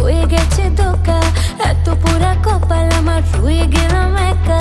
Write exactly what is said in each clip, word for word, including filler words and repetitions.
হয়ে গেছে ধোকা, এত পোড়া কপাল আমার রয়ে গেলাম একা।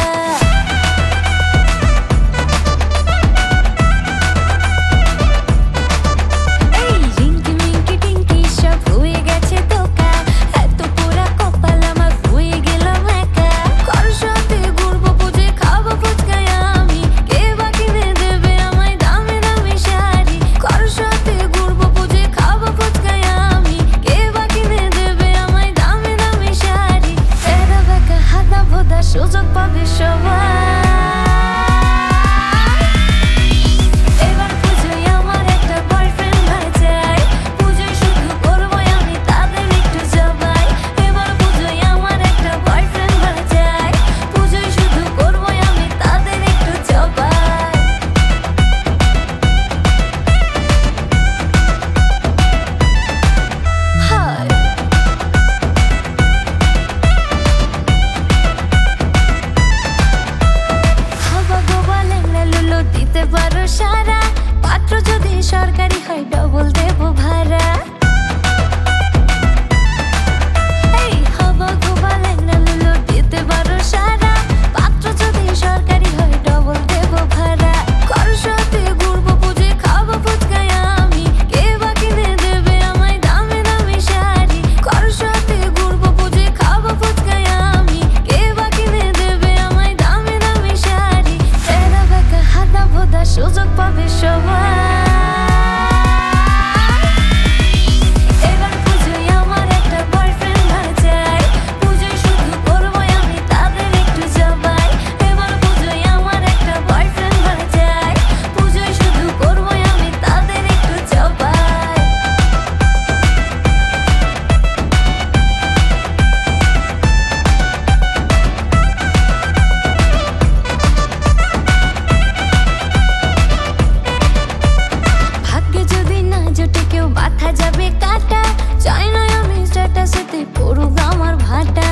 সুযোগ পাবে সবাই। এবার পুজোয় আমার একটা বয়ফ্রেন্ড হয়ে যায়, পুজোয় শুধু করবো আমি তাদের একটু জবাই। এবার পুজোয় আমার একটা বয়ফ্রেন্ড হয়ে যায়, পুজোয় শুধু করবো আমি তাদের একটু জবাই। হায় দিতে পারো সারা, পাত্র যদি সরকারি হয় ডবল দেব ভাড়া। এই হাবা গোবা ল্যাংড়া লুলো দিতে পারো সারা, পাত্র যদি সরকারি হয় ডবল দেব ভাড়া। কার সাথে ঘুরবো পুজো খাবো ফুচকায় আমি, কে বা কিনে দেবে আমায় দামি দামি শাড়ি। কার সাথে ঘুরবো পুজো খাবো ফুচকায় আমি, কে বা কিনে দেবে আমায় দামি দামি শাড়ি। তেরা বেকা হাদা ভোদা সুযোগ পাবে সবাই। এবার পুজোয় আমার একটা বয়ফ্রেন্ড হয়ে যায়, পুজোয় শুধু করবো আমি তাদের একটু জবাই। এবার পুজোয় আমার একটা বয়ফ্রেন্ড হয়ে যায়, পুজোয় শুধু করবো আমি তাদের একটু জবাই। ভাগ্যে যদি না জোটে কেউ মাথা যাবে কাটা, চাই না আমি স্ট্যাটাসেতে পড়ুক আমার ভাটা।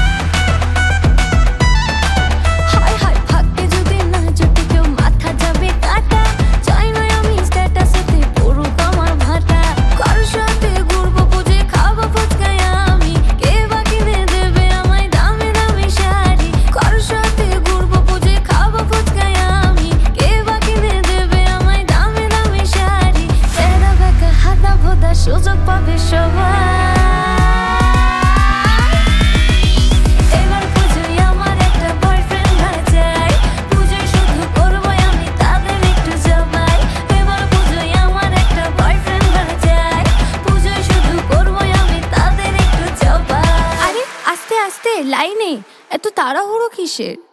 হায় হায় ভাগ্যে যদি না জোটে কেউ মাথা যাবে কাটা, চাই না আমি স্ট্যাটাসেতে পড়ুক আমার ভাটা। কার সাথে ঘুরবো পুজো খাবো ফুচকায় আমি, কে বা কিনে দেবে আমায় দামি দামি শাড়ি। কার সাথে ঘুরবো পুজো খাবো ফুচকায় আমি, কে বা কিনে দেবে আমায় দামি দামি শাড়ি। তেরা বেকা হাদা ভোদা সুযোগ পাবে সবাই। এবার পুজোয় আমার একটা বয়ফ্রেন্ড হয়ে যায়, পুজোয় শুধু করবো আমি তাদের একটু জবাই। এবার পুজোয় আমার একটা বয়ফ্রেন্ড হয়ে যায়, পুজোয় শুধু করবো আমি তাদের একটু জবাই। আরে আস্তে আস্তে লাইনে, এত তাড়াহুড়ো কিসের?